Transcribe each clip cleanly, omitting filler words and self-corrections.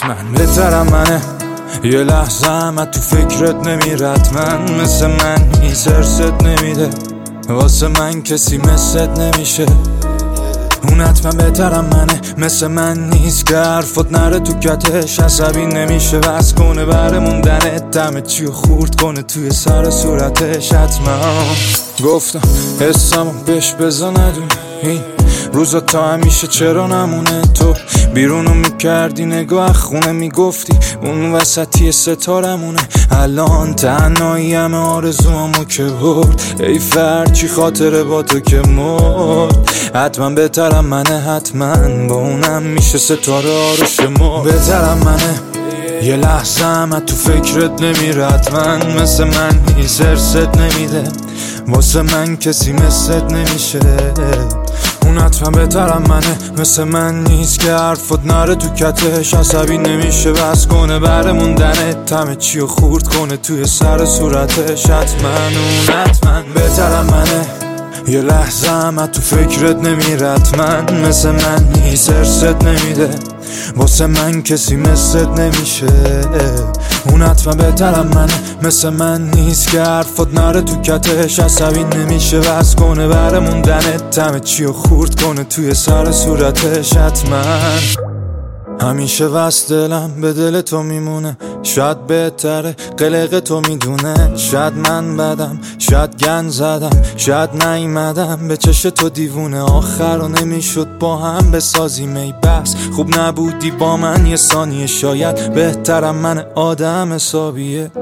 من بهترم منه، یه لحظه هم تو فکرت نمیرد. من مثل من نیست، ارست نمیده واسه من کسی مثلت نمیشه. اون حتما بهترم منه، مثل من نیست که حرفت نره تو کتش. عصبی نمیشه وز کنه بره موندنت، دمه چیو خورد کنه توی سر صورتش. حتما گفتم حسمو بهش بزا ندون، این روزا تا همیشه چرا نمونه. تو بیرونو میکردی نگاه خونه، میگفتی اون وسطی ستارمونه. الان تنهایی همه آرزوامو که برد، ای فرچی خاطره با تو که مرد. حتما بهترم منه، حتما با اونم میشه ستاره آروش ما. بهترم منه، یه لحظه هم تو فکرت نمیرد. من مثل من نیست، ارست نمیده واسه من کسی مثلت نمیشه. اون حتما بهترم منه، مثل من نیست که حرفت نره تو کتش. عصبی نمیشه بس کنه بره موندنت، همه چیو خورد کنه توی سر صورتش. حتما اون حتما بهترم منه، یه لحظه هم تو فکرت نمیرد. من مثل من نیست، ارست نمیده واسه من کسی مثلت نمیشه. اون حتما بهترم منه، مثل من نیست که حرفت نره تو کتش. عصبی نمیشه بس کنه بره موندنت، همه چیو خورد کنه توی سر صورتش. حتما همیشه وست دلم به دل تو میمونه، شاید بهتره قلق تو میدونه. شاید من بدم، شاید گن زدم، شاید نیومدم به چش تو دیوونه. آخر رو نمیشد با هم بسازیم ای بس، خوب نبودی با من یه ثانیه. شاید بهترم من آدم حسابیه.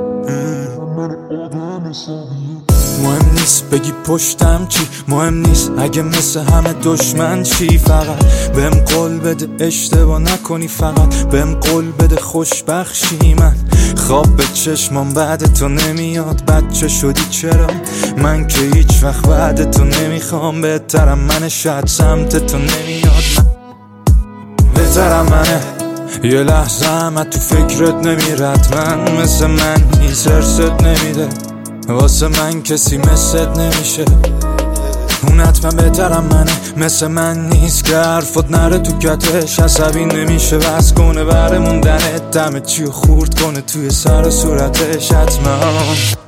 مهم نیست بگی پشتم چی، مهم نیست اگه مثل همه دشمن چی. فقط بهم قول بده اشتباه نکنی، فقط بهم قول بده خوشبخشی. من خواب به چشمام بعد تو نمیاد، بچه شدی چرا؟ من که هیچ وقت بعد تو نمیخوام. بهترم منه، شاید سمت تو نمیاد. من بهترم منه، یه لحظه هم تو فکرت نمیرد. من مثل من نیست، ارست نمیده واسه من کسی مثلت نمیشه. اون حتما بهترم منه، مثل من نیست که حرفت نره تو کتش. عصبی نمیشه وز کنه بره موندنت، دمه چیو خورد کنه توی سر صورتش. حتما